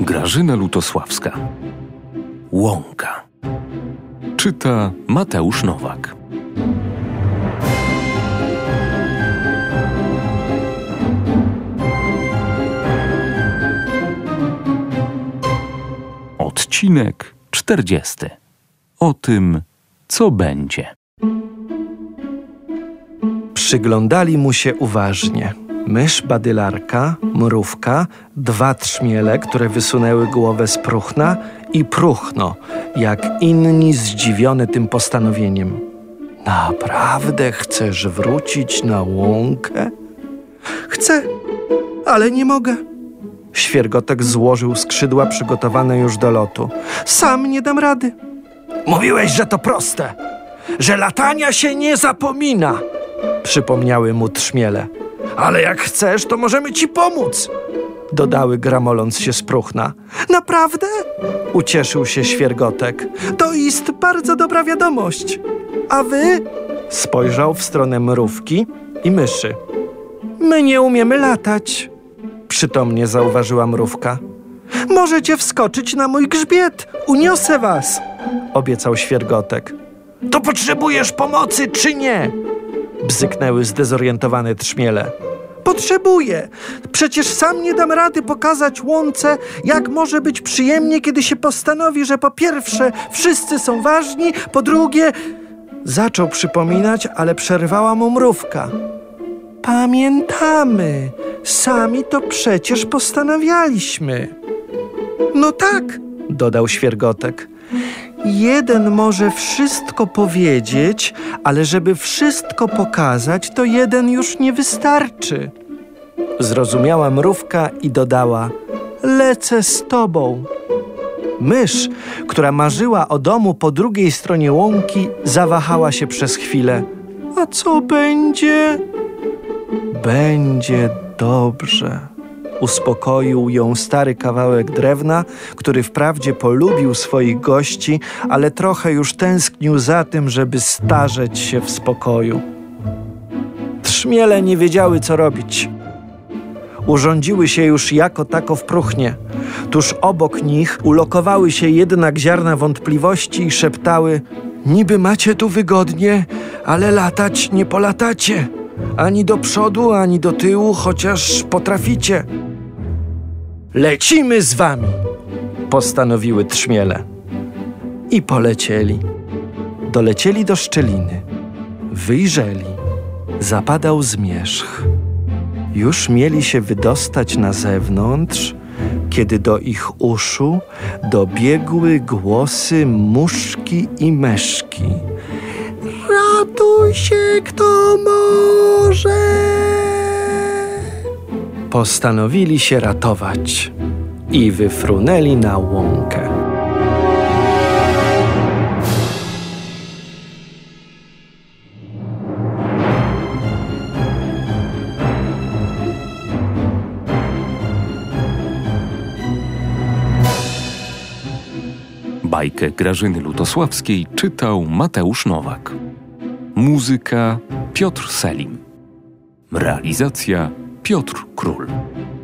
Grażyna Lutosławska. Łąka. Czyta Mateusz Nowak. Odcinek 40. O tym, co będzie. Przyglądali mu się uważnie. Mysz badylarka, mrówka, 2 trzmiele, które wysunęły głowę z próchna i próchno, jak inni zdziwione tym postanowieniem. Naprawdę chcesz wrócić na łąkę? Chcę, ale nie mogę. Świergotek złożył skrzydła przygotowane już do lotu. Sam nie dam rady. Mówiłeś, że to proste, że latania się nie zapomina, przypomniały mu trzmiele. Ale jak chcesz, to możemy ci pomóc, dodały, gramoląc się z próchna. Naprawdę? Ucieszył się Świergotek. To jest bardzo dobra wiadomość. A wy? Spojrzał w stronę mrówki i myszy. My nie umiemy latać, przytomnie zauważyła mrówka. Możecie wskoczyć na mój grzbiet, uniosę was, obiecał Świergotek. To potrzebujesz pomocy, czy nie? Bzyknęły zdezorientowane trzmiele. Potrzebuję. Przecież sam nie dam rady pokazać łące, jak może być przyjemnie, kiedy się postanowi, że po pierwsze wszyscy są ważni, po drugie... Zaczął przypominać, ale przerwała mu mrówka. Pamiętamy. Sami to przecież postanawialiśmy. No tak, dodał Świergotek. Jeden może wszystko powiedzieć, ale żeby wszystko pokazać, to jeden już nie wystarczy. Zrozumiała mrówka i dodała: lecę z tobą. Mysz, która marzyła o domu po drugiej stronie łąki, zawahała się przez chwilę. A co będzie? Będzie dobrze. Uspokoił ją stary kawałek drewna, który wprawdzie polubił swoich gości, ale trochę już tęsknił za tym, żeby starzeć się w spokoju. Trzmiele nie wiedziały, co robić. Urządziły się już jako tako w próchnie. Tuż obok nich ulokowały się jednak ziarna wątpliwości i szeptały: niby macie tu wygodnie, ale latać nie polatacie. Ani do przodu, ani do tyłu, chociaż potraficie. Lecimy z wami, postanowiły trzmiele. I polecieli. Dolecieli do szczeliny. Wyjrzeli. Zapadał zmierzch. Już mieli się wydostać na zewnątrz, kiedy do ich uszu dobiegły głosy muszki i meszki. Ratuj się, kto może! Postanowili się ratować i wyfrunęli na łąkę. Bajkę Grażyny Lutosławskiej czytał Mateusz Nowak. Muzyka Piotr Selim. Realizacja Piotr Król.